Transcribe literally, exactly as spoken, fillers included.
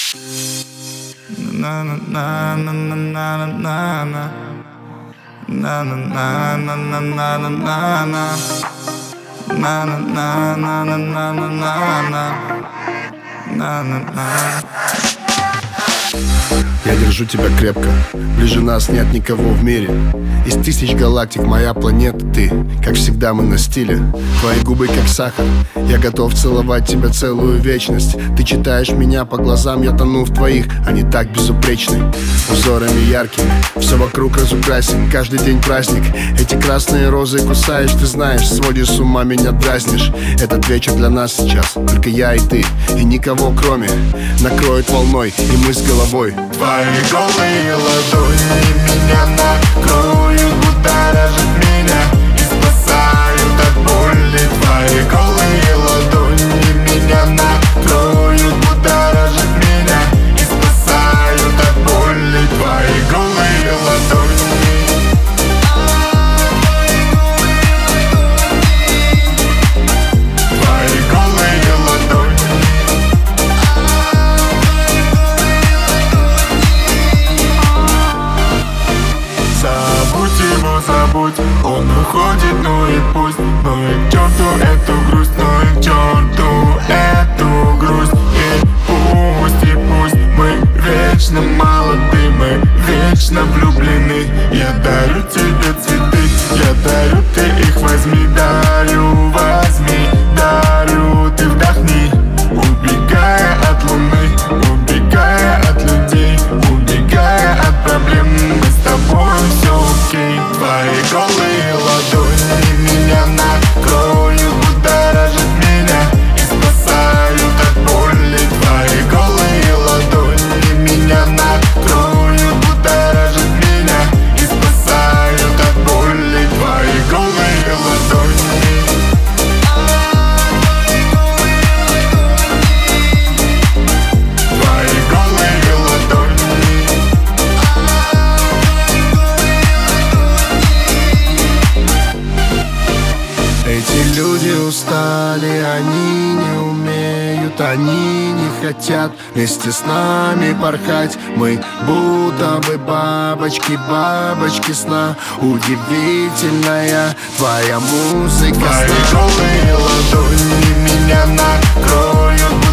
Na na na na na na na na na na na na na na na na na na на на на на на на на на на на на. Я держу тебя крепко, ближе нас нет никого в мире. Из тысяч галактик моя планета ты. Как всегда мы на стиле, твои губы как сахар. Я готов целовать тебя целую вечность. Ты читаешь меня по глазам, я тону в твоих. Они так безупречны, узорами яркими. Все вокруг разукрасен, каждый день праздник. Эти красные розы кусаешь, ты знаешь, сводишь с ума, меня дразнишь. Этот вечер для нас сейчас, только я и ты. И никого кроме, накроет волной, и мы с головой. Твои голые ладони меня накроют, будоражат меня и спасают от боли. Твои голые ладони меня накроют, будоражат меня и спасают от боли. Твои голые ладони. Твои голые ладони. Забудь его, забудь, он уходит, ну и пусть. Ну и к черту эту грусть, ну и к черту эту грусть. И пусть, и пусть мы вечно молоды, мы вечно влюблены. Я дарю тебе цветы, я дарю, ты их возьми. Дарю, возьми, дарю, ты вдохни. Убегая от луны, убегая от людей, убегая от проблем, мы с тобой все окей. Твои голые ладони меня накроют, будоражат меня и спасают от боли. Твои голые ладони меня накроют, будоражат меня и спасают от боли. Твои голые ладони. Эти люди устали, они не умеют, они не хотят вместе с нами порхать. Мы будто бы бабочки, бабочки сна. Удивительная твоя музыка. Твои голые ладони меня накроют,